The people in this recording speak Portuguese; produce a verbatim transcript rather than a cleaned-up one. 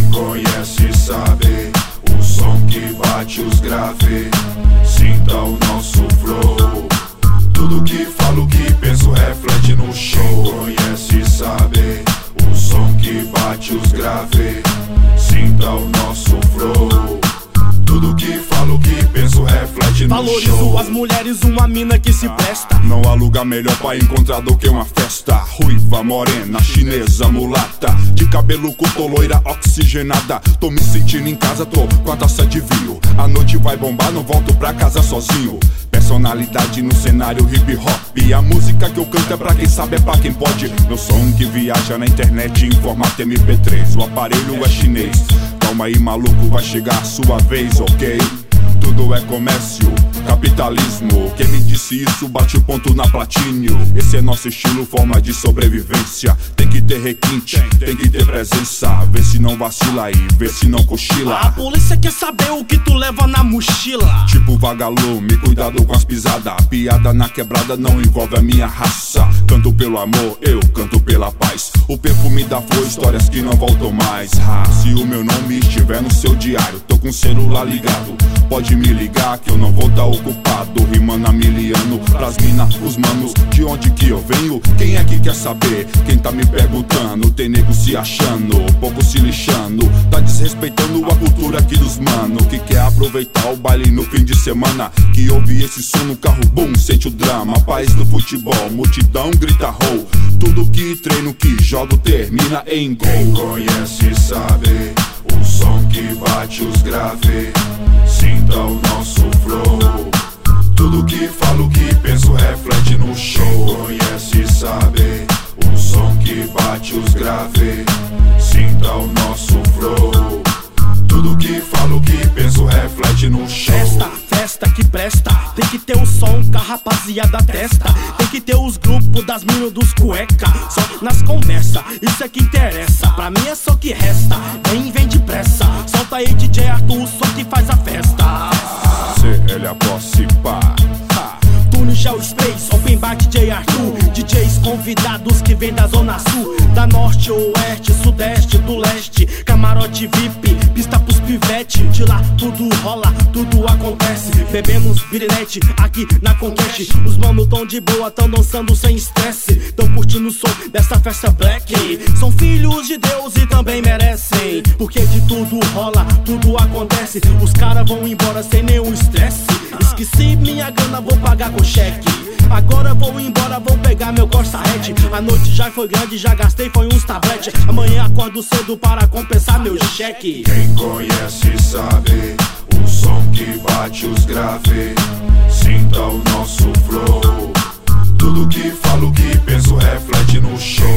conhece sabe o som que bate os graves. Sinta o nosso flow. Tudo que falo, que penso reflete no show. Quem conhece sabe o som que bate os graves. Sinta o nosso flow. Tudo que falo, que penso reflete no Valorizo show. Valorizo as mulheres, uma mina que se presta. Não há lugar melhor pra encontrar do que uma festa. Ruiva, morena, chinesa, mulata, de cabelo curto, loira, oxigenada. Tô me sentindo em casa, tô com a taça de vinho. A noite vai bombar, não volto pra casa sozinho. Personalidade no cenário hip hop. A música que eu canto é pra quem sabe, é pra quem pode. Meu som que viaja na internet em formato M P três. O aparelho é chinês. Calma aí, maluco, vai chegar a sua vez, ok? Tudo é comércio, capitalismo. Quem me disse isso bate o ponto na platinho. Esse é nosso estilo, forma de sobrevivência. Tem que ter requinte, tem que ter presença. Vê se não vacila aí, vê se não cochila. A polícia quer saber o que tu leva na mochila. Tipo vagalume, cuidado com as pisadas. Piada na quebrada não envolve a minha raça. Canto pelo amor, eu canto pela paz. O perfume da flor, histórias que não voltam mais. ah, Se o meu nome estiver no seu diário, tô com o celular ligado, pode me ligar que eu não vou tá ocupado. Rimando a miliano pras mina, os manos. De onde que eu venho? Quem é que quer saber? Quem tá me perguntando? Tem nego se achando, pouco se lixando. Tá desrespeitando a cultura aqui dos mano, que quer aproveitar o baile no fim de semana. Que ouve esse som no carro, boom, sente o drama. País do futebol, multidão grita roll. Tudo que treino, que jogo termina em gol. Quem conhece sabe o som que bate os graves. Sinta o nosso flow. Tudo que falo, que penso reflete no show. Conhece sabe o som que bate os graves. Sinta o nosso flow. Tudo que falo, que penso reflete no show. Festa, festa que presta. Tem que ter o som que a rapaziada testa. Tem que ter os grupos das minas dos cueca. Só nas conversas, isso é que interessa. Pra mim é só que resta, vem, vem depressa. Solta aí D J Arthur, o som que faz a festa. C L A posse pá. Túnel Gel Sprays, Open Bar D J Arthur. D Js convidados que vem da zona sul, da norte, oeste, sudeste, do leste. Camarote V I P, pista pros pivete. De lá tudo rola, tudo acontece. Bebemos virilete aqui na Conquete. Os manos tão de boa, tão dançando sem estresse. Tão curtindo o som dessa festa black. São filhos de Deus e também merecem, porque de tudo rola, tudo acontece. Os caras vão embora sem nenhum estresse. Esqueci minha grana, vou pagar com cheque. Agora vou embora, vou pegar meu Corsa-Hatch. A noite já foi grande, já gastei, foi uns tablete. Amanhã acordo cedo para compensar meu cheque. Quem conhece sabe o som que bate os graves. Sinta o nosso flow. Tudo que falo, que penso reflete no show.